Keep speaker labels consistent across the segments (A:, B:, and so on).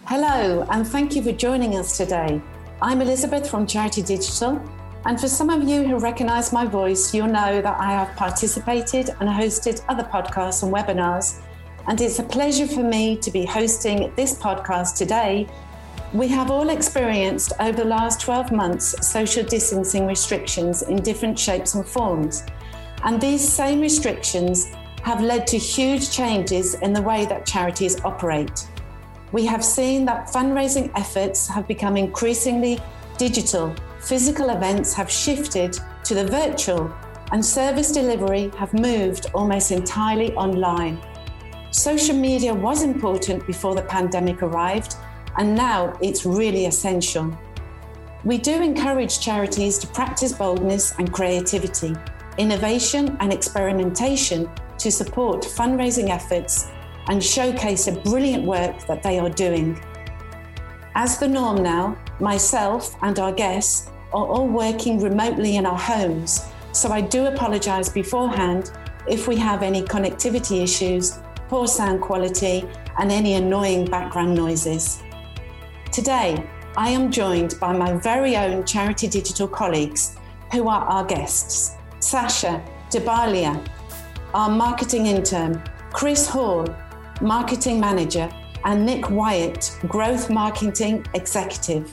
A: Hello, and thank you for joining us today. I'm Elizabeth from Charity Digital, and for some of you who recognise my voice, you'll know that I have participated and hosted other podcasts and webinars, and it's a pleasure for me to be hosting this podcast today. We have all experienced over the last 12 months social distancing restrictions in different shapes and forms, and these same restrictions have led to huge changes in the way that charities operate. We have seen that fundraising efforts have become increasingly digital, physical events have shifted to the virtual, and service delivery have moved almost entirely online. Social media was important before the pandemic arrived, and now it's really essential. We do encourage charities to practice boldness and creativity, innovation and experimentation to support fundraising efforts and showcase the brilliant work that they are doing. As the norm now, myself and our guests are all working remotely in our homes, so I do apologise beforehand if we have any connectivity issues, poor sound quality, and any annoying background noises. Today, I am joined by my very own Charity Digital colleagues, who are our guests: Sasha Debalia, our marketing intern, Chris Hall, Marketing Manager, and Nick Wyatt, Growth Marketing Executive.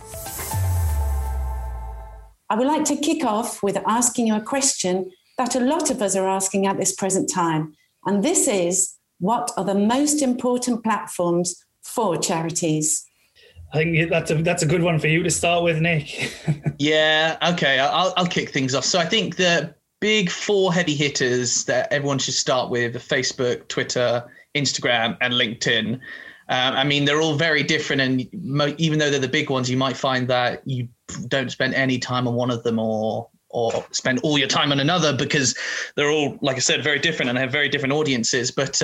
A: I would like to kick off with asking you a question that a lot of us are asking at this present time, and this is, what are the most important platforms for charities?
B: I think that's a good one for you to start with, Nick.
C: Yeah, okay, I'll kick things off. So I think the big four heavy hitters that everyone should start with are Facebook, Twitter, Instagram, and LinkedIn. I mean, they're all very different, and even though they're the big ones, you might find that you don't spend any time on one of them or spend all your time on another, because they're all, like I said, very different and have very different audiences. But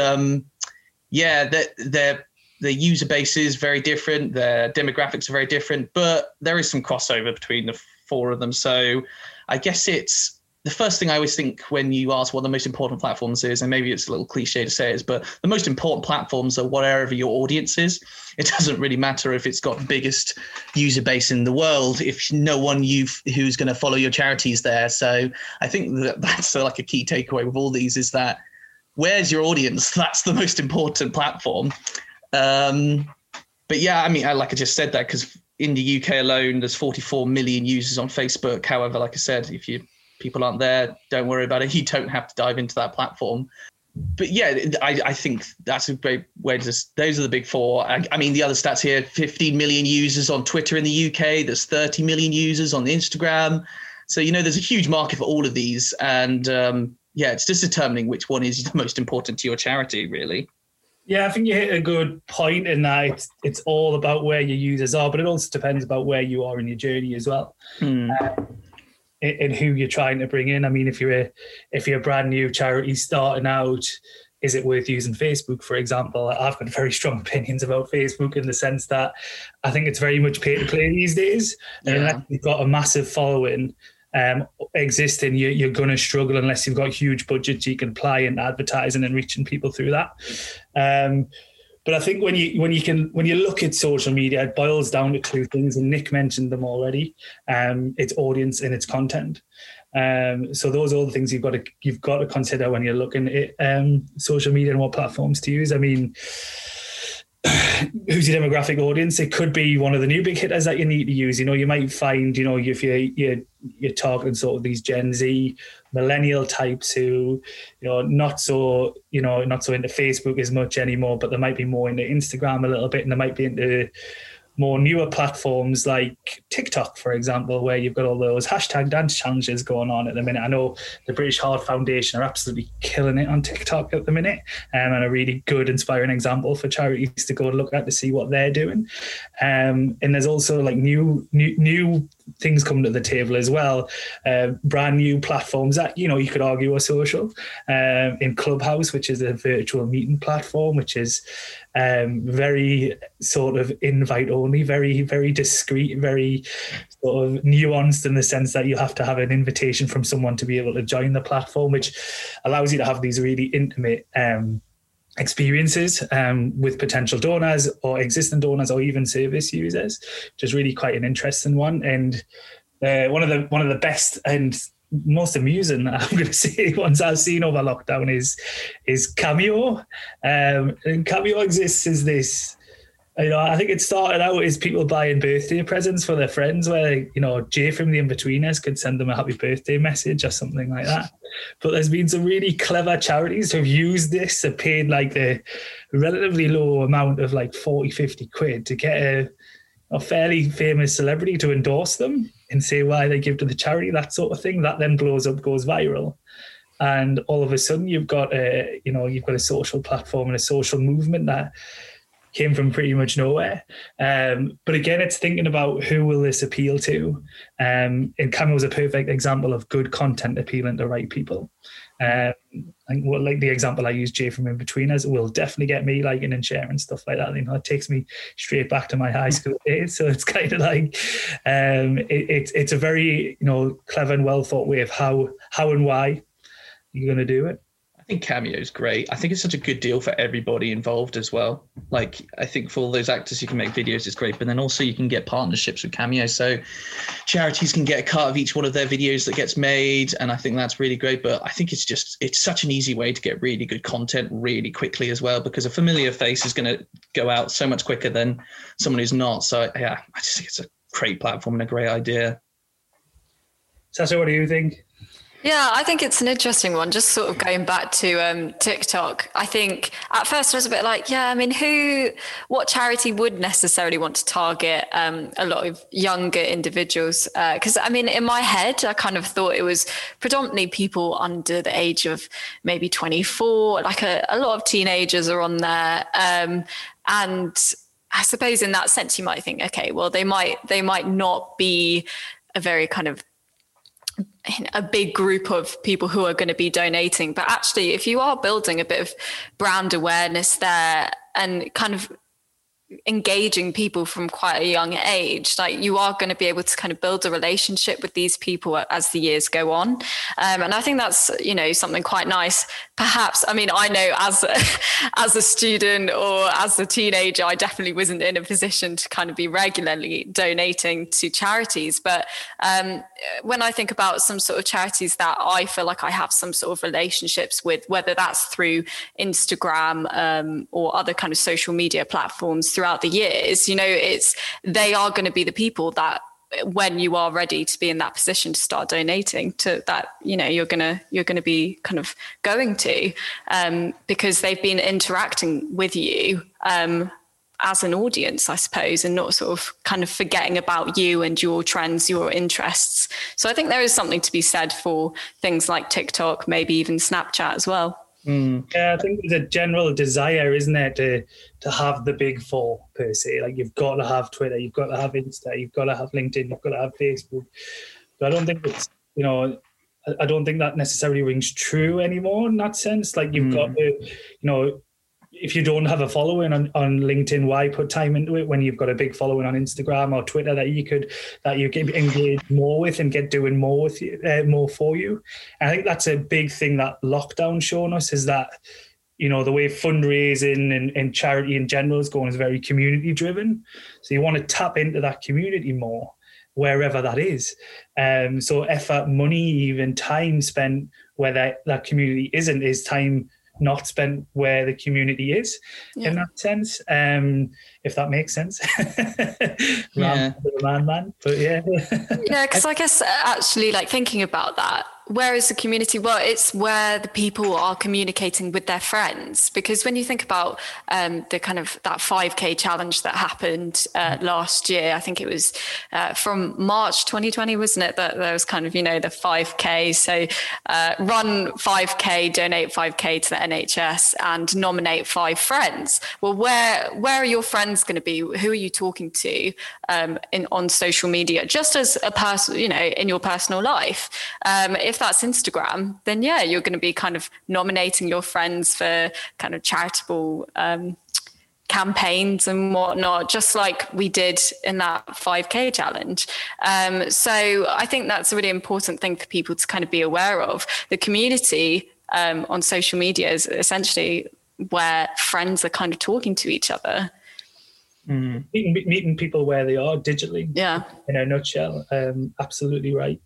C: their user base is very different, their demographics are very different, but there is some crossover between the four of them. So I guess it's the first thing I always think when you ask what the most important platforms is, and maybe it's a little cliche to say this, but the most important platforms are whatever your audience is. It doesn't really matter if it's got the biggest user base in the world if no one who's going to follow your charity is there. So I think that's like a key takeaway with all these, is that where's your audience? That's the most important platform. But yeah, I mean, like I just said that because in the UK alone, there's 44 million users on Facebook. However, like I said, if people aren't there, don't worry about it. You don't have to dive into that platform. But yeah, I think that's a great way to those are the big four. I mean, the other stats here, 15 million users on Twitter in the UK. There's 30 million users on Instagram. So, there's a huge market for all of these. And it's just determining which one is the most important to your charity, really.
B: Yeah, I think you hit a good point in that it's all about where your users are, but it also depends about where you are in your journey as well. And who you're trying to bring in. I mean, if you're a brand new charity starting out, is it worth using Facebook, for example? I've got very strong opinions about Facebook in the sense that I think it's very much pay to play these days. And unless you've got a massive following existing, you're going to struggle unless you've got huge budgets you can apply in advertising and reaching people through that. But I think when you look at social media, it boils down to two things, and Nick mentioned them already. It's audience and it's content. So those are all the things you've got to consider when you're looking at social media and what platforms to use. I mean, who's your demographic audience? It could be one of the new big hitters that you need to use. You might find, if you're targeting sort of these Gen Z millennial types who, not so into Facebook as much anymore, but they might be more into Instagram a little bit, and they might be into more newer platforms like TikTok, for example, where you've got all those hashtag dance challenges going on at the minute. I know the British Heart Foundation are absolutely killing it on TikTok at the minute, and a really good, inspiring example for charities to go and look at to see what they're doing. And there's also like new things coming to the table as well. Brand new platforms that, you could argue are social, in Clubhouse, which is a virtual meeting platform, which is very sort of invite only, very, very discreet, very sort of nuanced in the sense that you have to have an invitation from someone to be able to join the platform, which allows you to have these really intimate experiences with potential donors or existing donors or even service users, which is really quite an interesting one. And one of the best and most amusing, I'm going to say, ones I've seen over lockdown is Cameo. And Cameo exists as this, I think it started out as people buying birthday presents for their friends, where, Jay from the Inbetweeners could send them a happy birthday message or something like that. But there's been some really clever charities who've used this and paid like the relatively low amount of like 40, 50 quid to get a fairly famous celebrity to endorse them and say why they give to the charity, that sort of thing. That then blows up, goes viral. And all of a sudden you've got a social platform and a social movement that came from pretty much nowhere. But again, it's thinking about who will this appeal to. And Cameo is a perfect example of good content appealing to right people. And like the example I used, Jay from Inbetweeners, will definitely get me liking and sharing stuff like that. It takes me straight back to my high school days. So it's kind of like, it's a very, clever and well thought way of how and why you're going to do it.
C: I think Cameo is great. I think it's such a good deal for everybody involved as well. Like, I think for all those actors who can make videos, it's great. But then also you can get partnerships with Cameo. So charities can get a cut of each one of their videos that gets made. And I think that's really great. But I think it's such an easy way to get really good content really quickly as well, because a familiar face is going to go out so much quicker than someone who's not. So yeah, I just think it's a great platform and a great idea.
B: Sasha, what do you think?
D: Yeah, I think it's an interesting one. Just sort of going back to TikTok, I think at first I was a bit like, what charity would necessarily want to target a lot of younger individuals? Because in my head, I kind of thought it was predominantly people under the age of maybe 24. Like a lot of teenagers are on there, and I suppose in that sense you might think, okay, well they might not be a very kind of a big group of people who are going to be donating. But actually, if you are building a bit of brand awareness there and kind of engaging people from quite a young age, like you are going to be able to kind of build a relationship with these people as the years go on. And I think that's, something quite nice. Perhaps, I know as a student or as a teenager, I definitely wasn't in a position to kind of be regularly donating to charities. But when I think about some sort of charities that I feel like I have some sort of relationships with, whether that's through Instagram or other kind of social media platforms throughout the years, they are going to be the people that when you are ready to be in that position to start donating to, that you're gonna be kind of going to, because they've been interacting with you as an audience, I suppose, and not sort of kind of forgetting about you and your trends, your interests. So I think there is something to be said for things like TikTok, maybe even Snapchat as well.
B: Yeah, I think there's a general desire, isn't there, to have the big four per se. Like you've got to have Twitter, you've got to have Insta, you've got to have LinkedIn, you've got to have Facebook. But I don't think it's, I don't think that necessarily rings true anymore in that sense. Like you've got to, if you don't have a following on LinkedIn, why put time into it when you've got a big following on Instagram or Twitter that you can engage more with and get doing more with you, more for you. And I think that's a big thing that lockdown shown us, is that, the way fundraising and charity in general is going is very community driven. So you want to tap into that community more, wherever that is. So effort, money, even time spent where that community isn't is time not spent where the community is, in that sense, if that makes sense. Man. But yeah.
D: Yeah, because I guess actually, like thinking about that, where is the community? Well, it's where the people are communicating with their friends. Because when you think about the kind of that 5K challenge that happened last year, I think it was from March 2020, wasn't it? That there was kind of, the 5K. So run 5K, donate 5K to the NHS and nominate 5 friends. Well, where are your friends going to be? Who are you talking to on social media? Just as a person, in your personal life. If that's Instagram, then you're going to be kind of nominating your friends for kind of charitable campaigns and whatnot, just like we did in that 5K challenge. So I think that's a really important thing for people to kind of be aware of. The community on social media is essentially where friends are kind of talking to each other.
B: Meeting people where they are digitally.
D: Yeah.
B: In a nutshell. Absolutely right.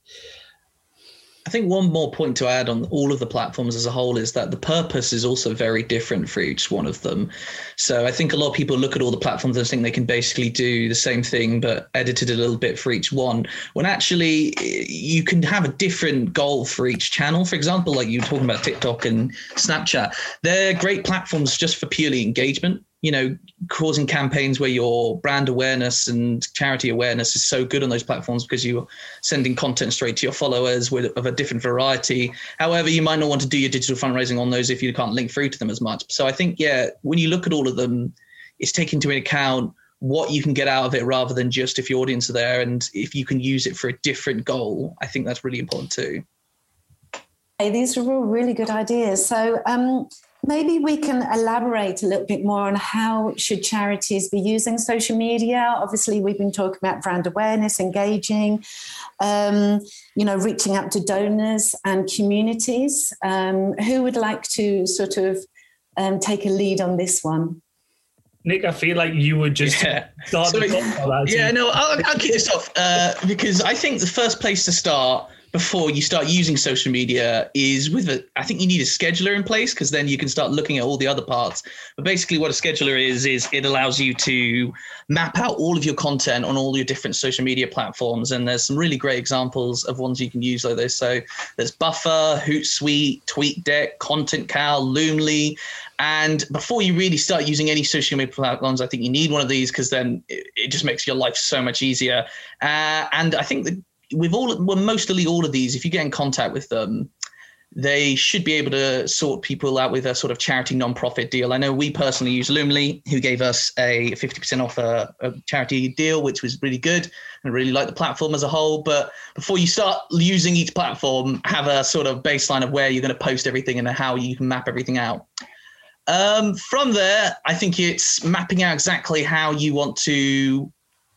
C: I think one more point to add on all of the platforms as a whole is that the purpose is also very different for each one of them. So I think a lot of people look at all the platforms and think they can basically do the same thing, but edited a little bit for each one, when actually you can have a different goal for each channel. For example, like you were talking about TikTok and Snapchat, they're great platforms just for purely engagement. You know, causing campaigns where your brand awareness and charity awareness is so good on those platforms because you're sending content straight to your followers of a different variety. However, you might not want to do your digital fundraising on those if you can't link through to them as much. So I think, when you look at all of them, it's taking into account what you can get out of it rather than just if your audience are there and if you can use it for a different goal. I think that's really important too.
A: Hey, these are all really good ideas. So, maybe we can elaborate a little bit more on how should charities be using social media. Obviously, we've been talking about brand awareness, engaging, reaching out to donors and communities. Who would like to sort of take a lead on this one?
B: Nick, I feel like you would just start.
C: I'll kick this off because I think the first place to start before you start using social media is I think you need a scheduler in place, because then you can start looking at all the other parts. But basically what a scheduler is it allows you to map out all of your content on all your different social media platforms. And there's some really great examples of ones you can use like this. So there's Buffer, Hootsuite, TweetDeck, ContentCal, Loomly. And before you really start using any social media platforms, I think you need one of these, because then it just makes your life so much easier. And I think that mostly all of these, if you get in contact with them, they should be able to sort people out with a sort of charity non-profit deal. I know we personally use Loomly, who gave us a 50% off a charity deal, which was really good, and really like the platform as a whole. But before you start using each platform, have a sort of baseline of where you're going to post everything and how you can map everything out. From there, I think it's mapping out exactly how you want to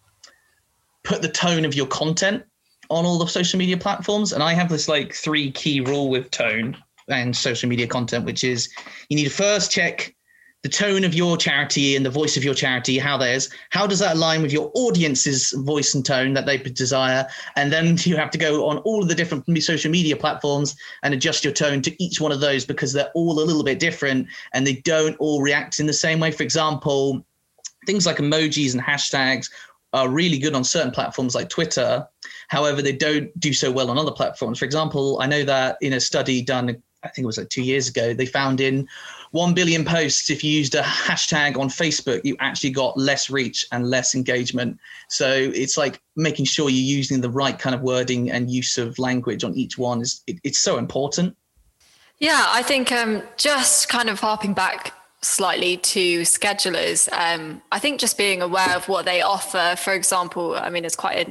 C: put the tone of your content on all the social media platforms. And I have this 3 key rule with tone and social media content, which is you need to first check the tone of your charity and the voice of your charity, how does that align with your audience's voice and tone that they desire? And then you have to go on all of the different social media platforms and adjust your tone to each one of those, because they're all a little bit different and they don't all react in the same way. For example, things like emojis and hashtags are really good on certain platforms like Twitter. However, they don't do so well on other platforms. For example, I know that in a study done, I think it was 2 years ago, they found in 1 billion posts, if you used a hashtag on Facebook, you actually got less reach and less engagement. So it's like making sure you're using the right kind of wording and use of language on each one. It's so important.
D: Yeah, I think just kind of harping back slightly to schedulers, I think just being aware of what they offer. For example, I mean, it's quite a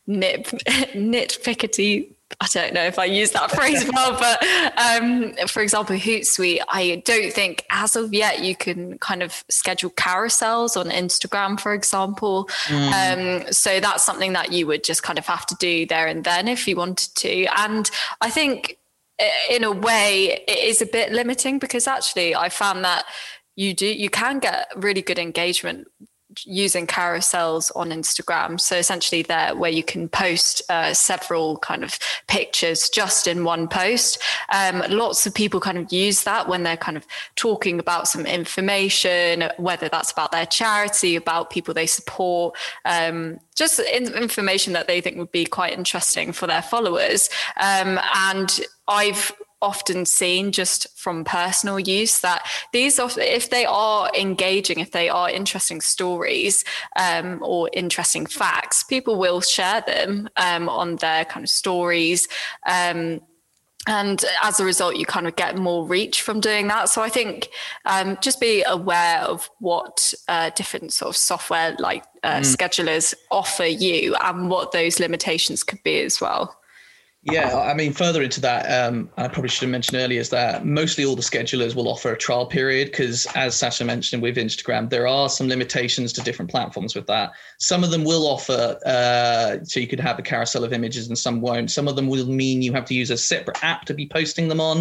D: nitpickety, I don't know if I use that phrase well, but for example, Hootsuite, I don't think as of yet you can kind of schedule carousels on Instagram, for example. So that's something that you would just kind of have to do there and then if you wanted to. And I think in a way it is a bit limiting, because actually I found that you can get really good engagement using carousels on Instagram. So essentially there where you can post several kind of pictures just in one post. Lots of people kind of use that when they're kind of talking about some information, whether that's about their charity, about people they support, just information that they think would be quite interesting for their followers. And I've often seen just from personal use that these, if they are engaging, if they are interesting stories or interesting facts, people will share them on their kind of stories. And as a result, you kind of get more reach from doing that. So I think just be aware of what different sort of software like schedulers offer you and what those limitations could be as well.
C: Yeah, I mean, further into that, I probably should have mentioned earlier, is that mostly all the schedulers will offer a trial period, because as Sasha mentioned with Instagram, there are some limitations to different platforms with that. Some of them will offer, so you could have a carousel of images and some won't. Some of them will mean you have to use a separate app to be posting them on.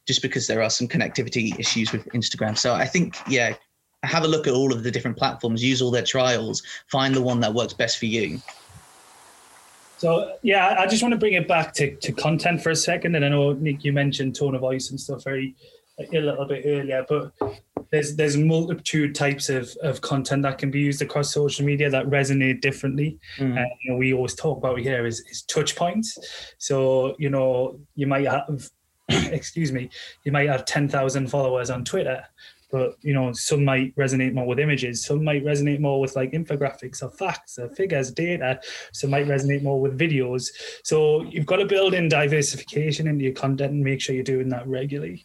C: just because there are some connectivity issues with Instagram. So I think, yeah, have a look at all of the different platforms, use all their trials, find the one that works best for you.
B: So, yeah, I just want to bring it back to content for a second. And I know, Nick, you mentioned tone of voice and stuff a little bit earlier, but there's multitude types of content that can be used across social media that resonate differently. We always talk about here is touch points. So, you might have, you might have 10,000 followers on Twitter, but, some might resonate more with images. Some might resonate more with like infographics or facts or figures, data. Some might resonate more with videos. So you've got to build in diversification into your content and make sure you're doing that regularly.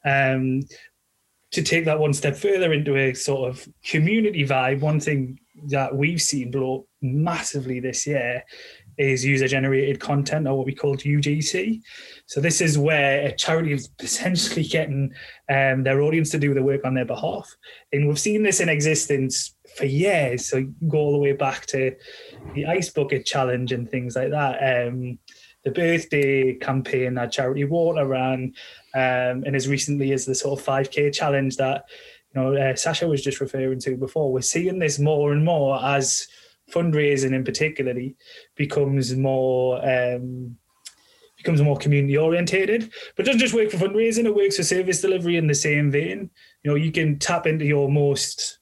B: To take that one step further into a sort of community vibe, one thing that we've seen blow massively this year is user-generated content, or what we call UGC. So this is where a charity is essentially getting their audience to do the work on their behalf. And we've seen this in existence for years. So you can go all the way back to the Ice Bucket Challenge and things like that. The birthday campaign that Charity Water ran, and as recently as the sort of 5K challenge that Sasha was just referring to before. We're seeing this more and more as fundraising in particularly becomes more community orientated. But it doesn't just work for fundraising, it works for service delivery in the same vein. You can tap into your most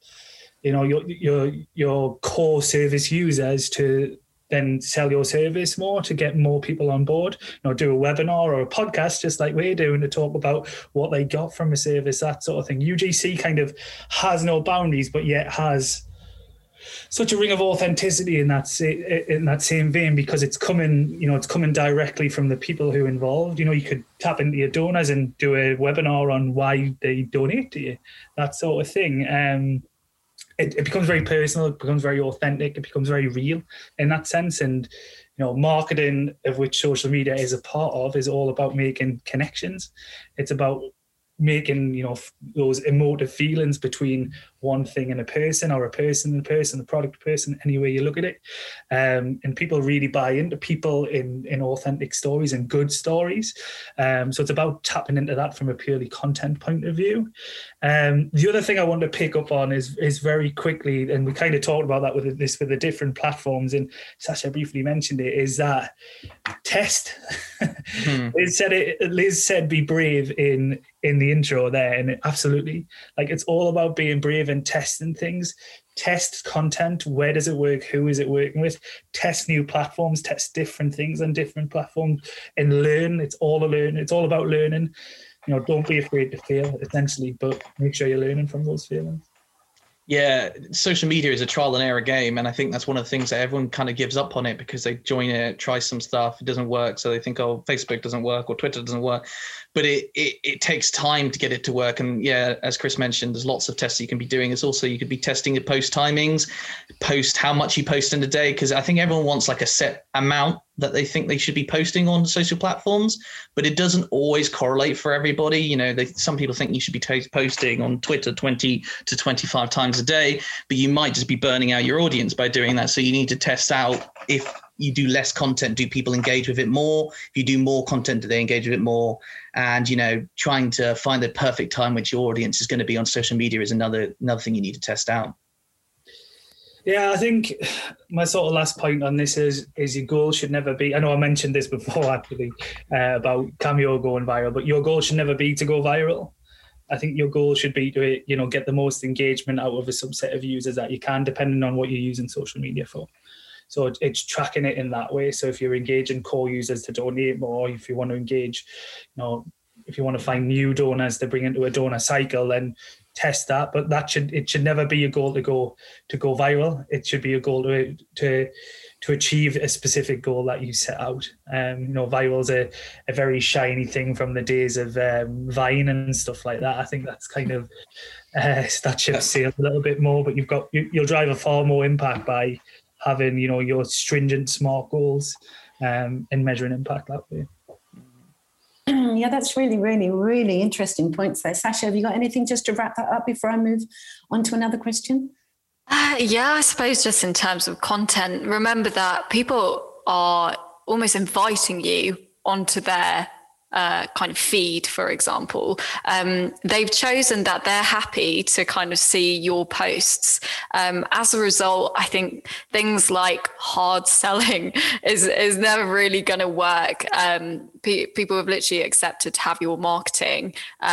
B: your core service users to then sell your service more, to get more people on board, do a webinar or a podcast just like we're doing to talk about what they got from a service, that sort of thing. UGC kind of has no boundaries, but yet has such a ring of authenticity in that same vein, because it's coming directly from the people who are involved. You could tap into your donors and do a webinar on why they donate to you, that sort of thing. It becomes very personal, it becomes very authentic, it becomes very real in that sense. And marketing, of which social media is a part of, is all about making connections. It's about making those emotive feelings between one thing and a person, or a person and a person, the product person, any way you look at it. And people really buy into people in authentic stories and good stories. So it's about tapping into that from a purely content point of view. The other thing I want to pick up on is very quickly, and we kind of talked about that with the different platforms, and Sasha briefly mentioned it, is that test. Liz said be brave in the intro there, and absolutely, like, it's all about being brave and testing things. Test content. Where does it work? Who is it working with? Test new platforms, test different things on different platforms, and learn. It's all about learning. Don't be afraid to fail, essentially, but make sure you're learning from those failings.
C: Yeah, social media is a trial and error game, and I think that's one of the things that everyone kind of gives up on it, because they join it, try some stuff, it doesn't work, so they think, oh, Facebook doesn't work or Twitter doesn't work. But it takes time to get it to work. And yeah, as Chris mentioned, there's lots of tests you can be doing. It's also, you could be testing your post timings, how much you post in a day, because I think everyone wants like a set amount that they think they should be posting on social platforms, but it doesn't always correlate for everybody. Some people think you should be posting on Twitter 20 to 25 times a day, but you might just be burning out your audience by doing that. So you need to test out, if you do less content, do people engage with it more? If you do more content, do they engage with it more? And, trying to find the perfect time which your audience is going to be on social media is another thing you need to test out.
B: Yeah, I think my sort of last point on this is your goal should never be, I know I mentioned this before actually, about Cameo going viral, but your goal should never be to go viral. I think your goal should be to, get the most engagement out of a subset of users that you can, depending on what you're using social media for. So it's tracking it in that way. So if you're engaging core users to donate more, if you want to engage, if you want to find new donors to bring into a donor cycle, then test that. But it should never be a goal to go viral. It should be a goal to achieve a specific goal that you set out. Viral is a very shiny thing from the days of Vine and stuff like that. I think that's kind of that ship sailed a little bit more. But you'll drive a far more impact by having your stringent smart goals and measuring impact that way.
A: Yeah, that's really, really, really interesting points there. Sasha, have you got anything just to wrap that up before I move on to another question?
D: Yeah, I suppose just in terms of content, remember that people are almost inviting you onto their kind of feed, for example, they've chosen that they're happy to kind of see your posts. As a result, I think things like hard selling is never really going to work. People have literally accepted to have your marketing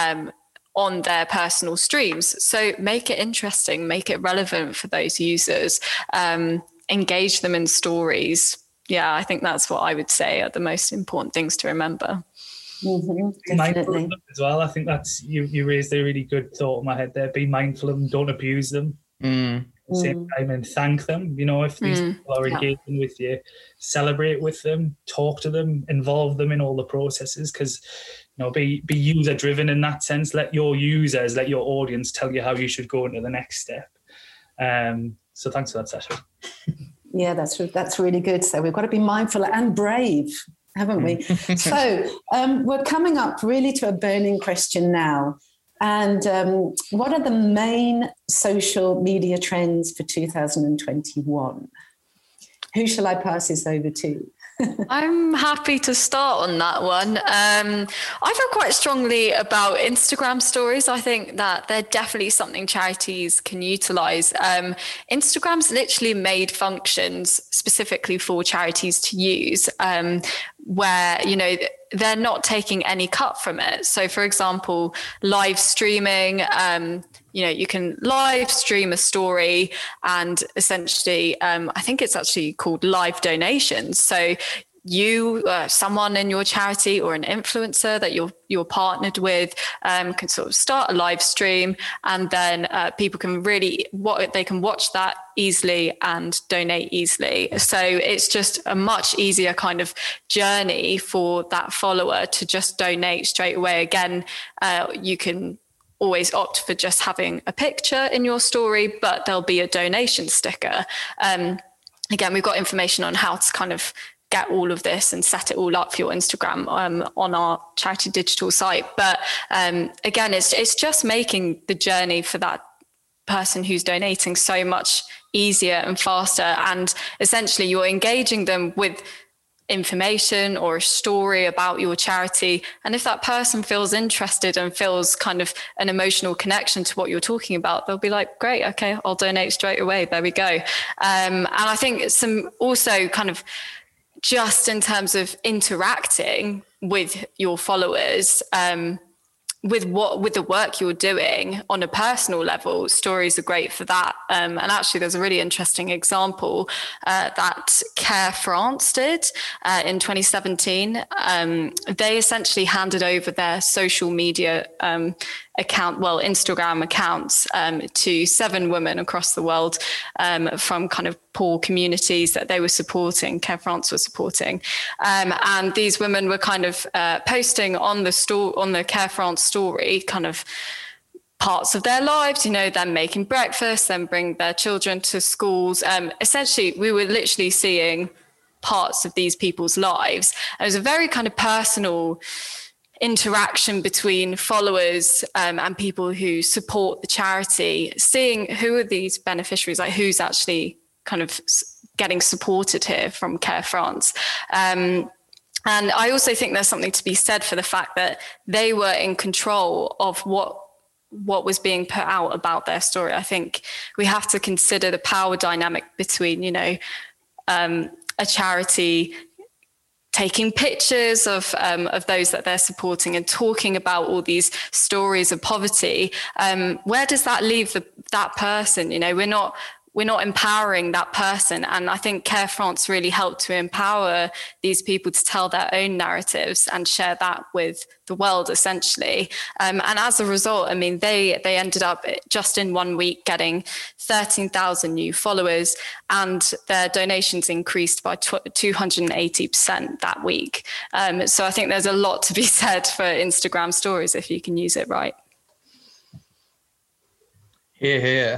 D: on their personal streams. So make it interesting, make it relevant for those users, engage them in stories. Yeah, I think that's what I would say are the most important things to remember.
A: Mm-hmm, definitely.
B: As well, I think that's you raised a really good thought in my head there. Be mindful of them, don't abuse them. At the same time, and thank them. You know, if these people are engaging with you, celebrate with them, talk to them, involve them in all the processes, because you know, be user driven in that sense. Let your users, let your audience tell you how you should go into the next step. So thanks for that, Sasha.
A: Yeah, that's really good. So we've got to be mindful and brave, haven't we? So we're coming up really to a burning question now. And what are the main social media trends for 2021? Who shall I pass this over to?
D: I'm happy to start on that one. I feel quite strongly about Instagram stories. I think that they're definitely something charities can utilize. Instagram's literally made functions specifically for charities to use, where, you know, they're not taking any cut from it. So, for example, live streaming, you know, you can live stream a story and essentially, I think it's actually called live donations. So you, someone in your charity or an influencer that you're partnered with, can sort of start a live stream, and then people can they can watch that easily and donate easily. So it's just a much easier kind of journey for that follower to just donate straight away. Again, you can always opt for just having a picture in your story, but there'll be a donation sticker. Again, we've got information on how to kind of get all of this and set it all up for your Instagram on our Charity Digital site. But again, it's just making the journey for that person who's donating so much easier and faster. And essentially you're engaging them with information or a story about your charity. And if that person feels interested and feels kind of an emotional connection to what you're talking about, they'll be like, great, okay, I'll donate straight away. There we go. And I think some also kind of just in terms of interacting with your followers, with the work you're doing on a personal level, stories are great for that. And actually, there's a really interesting example that Care France did in 2017. They essentially handed over their social media Instagram accounts to 7 women across the world from kind of poor communities that they were supporting, Care France was supporting. And these women were kind of posting on the Care France story, kind of parts of their lives, you know, them making breakfast, them bring their children to schools. Essentially, we were literally seeing parts of these people's lives. It was a very kind of personal interaction between followers and people who support the charity, seeing who are these beneficiaries, like who's actually kind of getting supported here from Care France. And I also think there's something to be said for the fact that they were in control of what was being put out about their story. I think we have to consider the power dynamic between, you know, a charity taking pictures of those that they're supporting and talking about all these stories of poverty. Where does that leave that person? You know, we're not empowering that person. And I think Care France really helped to empower these people to tell their own narratives and share that with the world, essentially. And as a result, I mean, they ended up just in 1 week getting 13,000 new followers, and their donations increased by 280% that week. So I think there's a lot to be said for Instagram stories if you can use it right.
C: Hear, hear.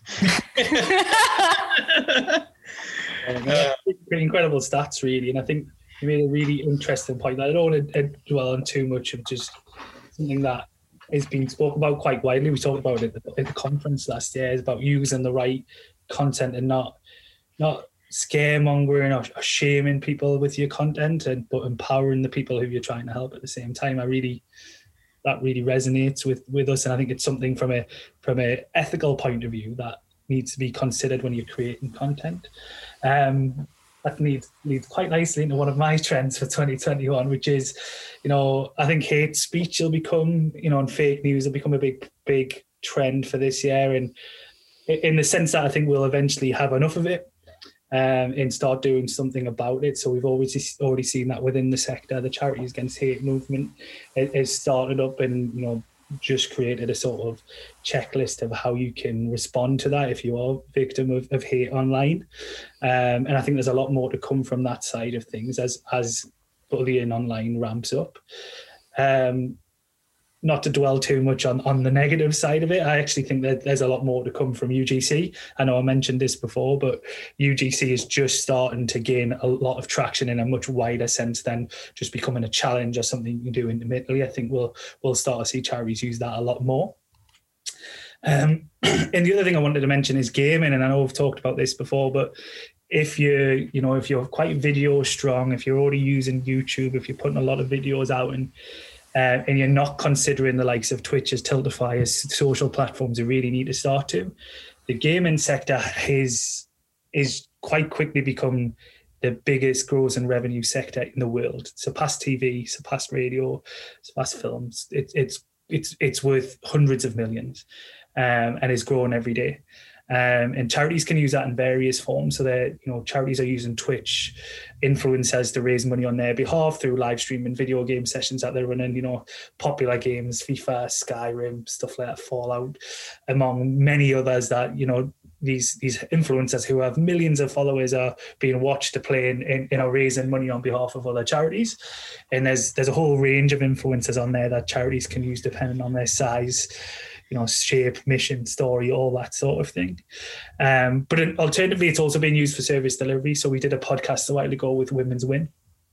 B: Pretty incredible stats, really, and I think you made a really interesting point. I don't want to dwell on too much of just something that is being spoken about quite widely. We talked about it at the conference last year. It's about using the right content and not scaremongering or shaming people with your content, but empowering the people who you're trying to help at the same time. That really resonates with us, and I think it's something from a ethical point of view that needs to be considered when you're creating content. That leads quite nicely into one of my trends for 2021, which is, I think hate speech will become, and fake news will become a big trend for this year, and in the sense that I think we'll eventually have enough of it and start doing something about it. So we've already seen that within the sector. The Charities Against Hate movement has started up and, just created a sort of checklist of how you can respond to that if you are a victim of hate online. And I think there's a lot more to come from that side of things as bullying online ramps up. Not to dwell too much on the negative side of it, I actually think that there's a lot more to come from UGC. I know I mentioned this before, but UGC is just starting to gain a lot of traction in a much wider sense than just becoming a challenge or something you can do intermittently. I think we'll start to see charities use that a lot more. And the other thing I wanted to mention is gaming, and I know we've talked about this before, but if you're quite video strong, if you're already using YouTube, if you're putting a lot of videos out and you're not considering the likes of Twitch as Tiltify as social platforms you really need to start to, the gaming sector is quite quickly become the biggest growth and revenue sector in the world. Surpassed TV, surpassed radio, surpassed films. It's worth hundreds of millions and is growing every day. And charities can use that in various forms. So charities are using Twitch influencers to raise money on their behalf through live streaming video game sessions that they're running, popular games, FIFA, Skyrim, stuff like that, Fallout, among many others that, these influencers who have millions of followers are being watched to play in raising money on behalf of other charities. And there's a whole range of influencers on there that charities can use depending on their size, shape, mission, story, all that sort of thing. But alternatively, it's also been used for service delivery. So we did a podcast a while ago with Women's Win,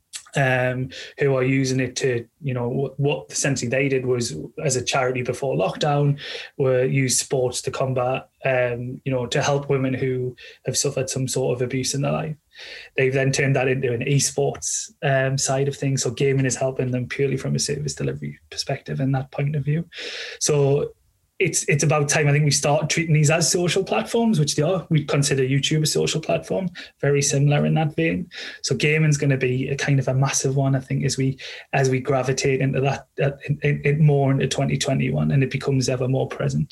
B: who are using it to, what essentially they did was, as a charity before lockdown, use sports to combat, to help women who have suffered some sort of abuse in their life. They've then turned that into an esports side of things. So gaming is helping them purely from a service delivery perspective and that point of view. So it's about time, I think, we start treating these as social platforms, which they are. We consider YouTube a social platform, very similar in that vein. So gaming's going to be a kind of a massive one, I think, as we gravitate into that more into 2021, and it becomes ever more present.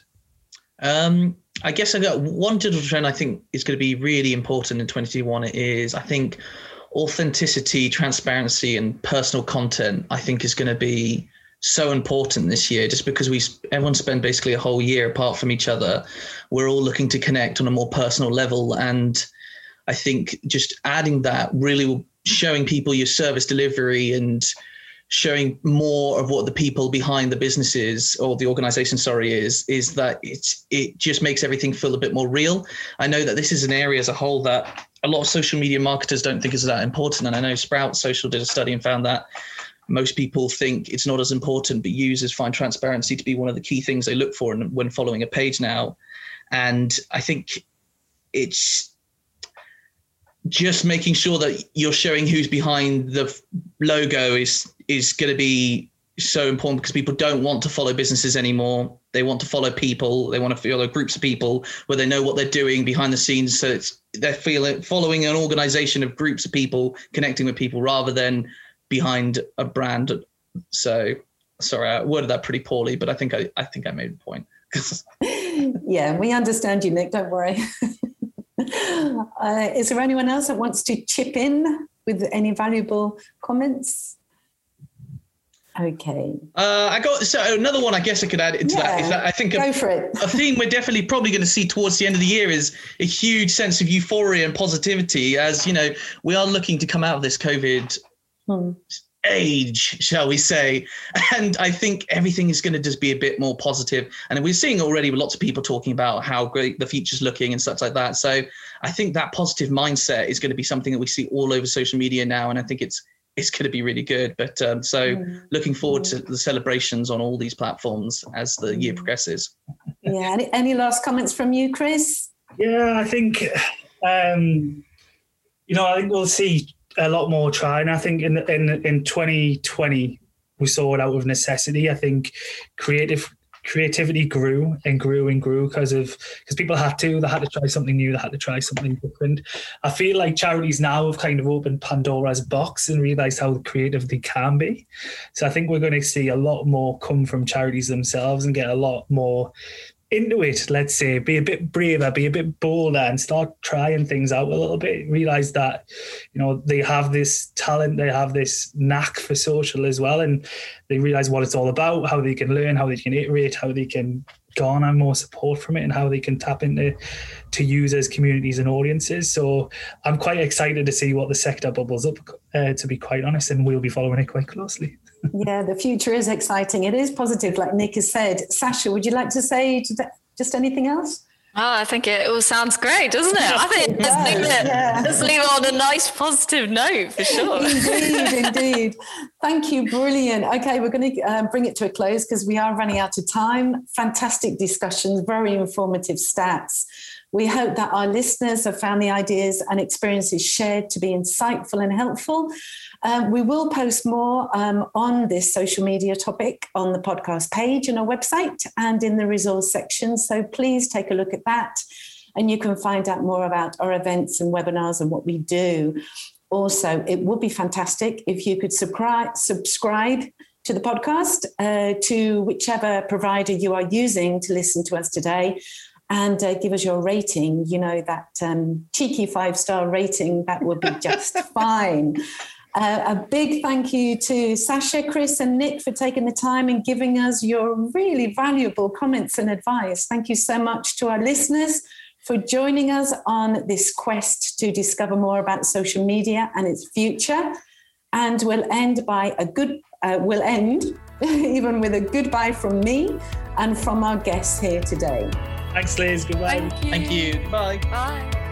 C: I guess I got one digital trend I think is going to be really important in 2021 is, I think, authenticity, transparency, and personal content, I think, is going to be so important this year, just because everyone spent basically a whole year apart from each other. We're all looking to connect on a more personal level. And I think just adding that really will showing people your service delivery and showing more of what the people behind the businesses or the organization, is that it just makes everything feel a bit more real. I know that this is an area as a whole that a lot of social media marketers don't think is that important. And I know Sprout Social did a study and found that most people think it's not as important, but users find transparency to be one of the key things they look for when following a page now. And I think it's just making sure that you're showing who's behind the logo is going to be so important, because people don't want to follow businesses anymore. They want to follow people. They want to follow groups of people where they know what they're doing behind the scenes. So they're following an organization of groups of people, connecting with people rather than behind a brand. So sorry, I worded that pretty poorly, but I think I made a point.
A: Yeah, we understand you, Nick, don't worry. Is there anyone else that wants to chip in with any valuable comments? Okay. I got another one I guess I could add into that. Is that I think go for it.
C: A theme we're definitely probably going to see towards the end of the year is a huge sense of euphoria and positivity, as we are looking to come out of this COVID age, shall we say. And I think everything is going to just be a bit more positive. And we're seeing already with lots of people talking about how great the future's looking and such like that. So I think that positive mindset is going to be something that we see all over social media now. And I think it's going to be really good. But looking forward to the celebrations on all these platforms as the year progresses.
A: Yeah. Any last comments from you, Chris?
B: Yeah, I think I think we'll see a lot more trying. I think in 2020 we saw it out of necessity. I think creativity grew and grew and grew because people had to try something new, they had to try something different. I feel like charities now have kind of opened Pandora's box and realised how creative they can be. So I think we're going to see a lot more come from charities themselves and get a lot more into it, let's say, be a bit braver, be a bit bolder and start trying things out a little bit. Realise that, they have this talent, they have this knack for social as well, and they realise what it's all about, how they can learn, how they can iterate, how they can garner more support from it, and how they can tap into users, communities and audiences. So I'm quite excited to see what the sector bubbles up, to be quite honest, and we'll be following it quite closely.
A: Yeah, the future is exciting. It is positive, like Nick has said. Sasha, would you like to say just anything else?
D: Oh, I think it all sounds great, doesn't it? I think let's leave it on a nice positive note for sure.
A: Indeed. Thank you. Brilliant. Okay, we're going to bring it to a close because we are running out of time. Fantastic discussions, very informative stats. We hope that our listeners have found the ideas and experiences shared to be insightful and helpful. We will post more on this social media topic on the podcast page and our website and in the resource section. So please take a look at that and you can find out more about our events and webinars and what we do. Also, it would be fantastic if you could subscribe to the podcast, to whichever provider you are using to listen to us today, and give us your rating. That cheeky 5-star rating, that would be just fine. A big thank you to Sasha, Chris and Nick for taking the time and giving us your really valuable comments and advice. Thank you so much to our listeners for joining us on this quest to discover more about social media and its future. And we'll end even with a goodbye from me and from our guests here today.
B: Thanks, Liz. Goodbye.
C: Thank you. Goodbye.
D: Bye.